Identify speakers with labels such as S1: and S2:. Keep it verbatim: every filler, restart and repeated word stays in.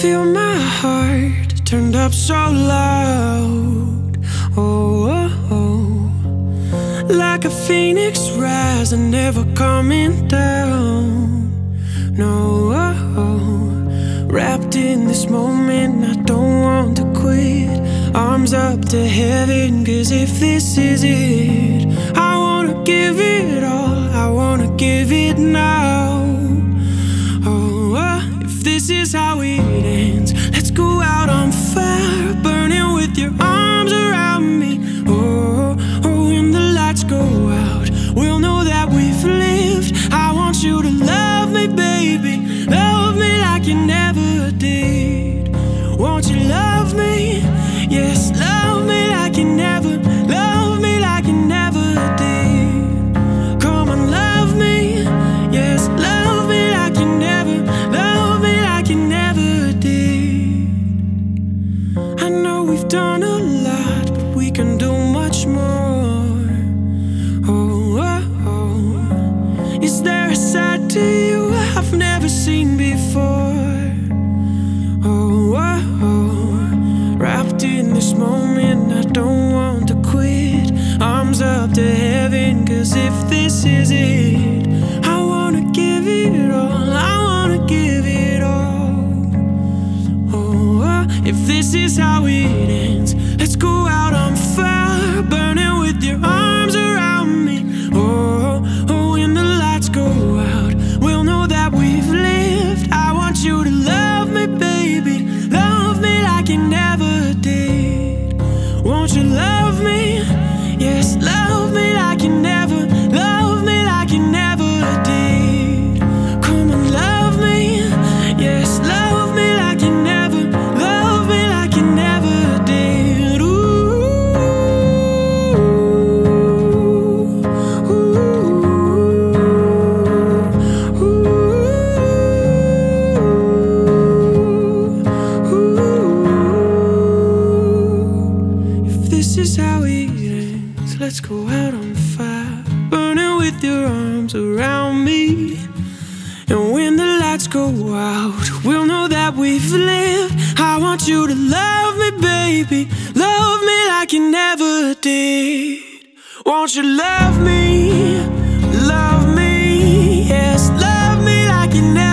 S1: feel my heart turned up so loud. Oh, oh, oh. Like a phoenix rising, never coming down. No, oh, oh. Wrapped in this moment, I don't want to quit. Arms up to heaven, cause if this is it, I wanna give it all, I wanna give it now. Oh, oh. If this is how it ends, let's go out on fire, burning with your arms around me. Oh, oh, when the lights go out, we'll know that we've lived. I want you to love me, baby, love me like you never did. Won't you love me? Yes, love me like you never, love me like you never did. Come on, love me. Yes, love me like you never, love me like you never did. I know we've done a lot, but we can do much more. Oh, oh, oh. Is there a side to you I've never seen before? Oh, oh, oh. Wrapped in this moment, I don't want to quit. Arms up to heaven, cause if this is it, I wanna give it all, I wanna give it all. Oh, oh. If this is how it ends, let's go out on fire, burning with your arms around me. Oh, oh, when the lights go out, we'll know that we've lived. I want you to love me, baby, love me like you never did. Won't you love me? Yes, love me like you never, love me like you never did. Come on, love me. Yes, love me like you never, love me like you never did. Ooh, ooh, ooh. If this is how it ends, let's go out on fire, burning with your arms around me. And when the lights go out, we'll know that we've lived. I want you to love me, baby, love me like you never did. Won't you love me, love me, yes, love me like you never did.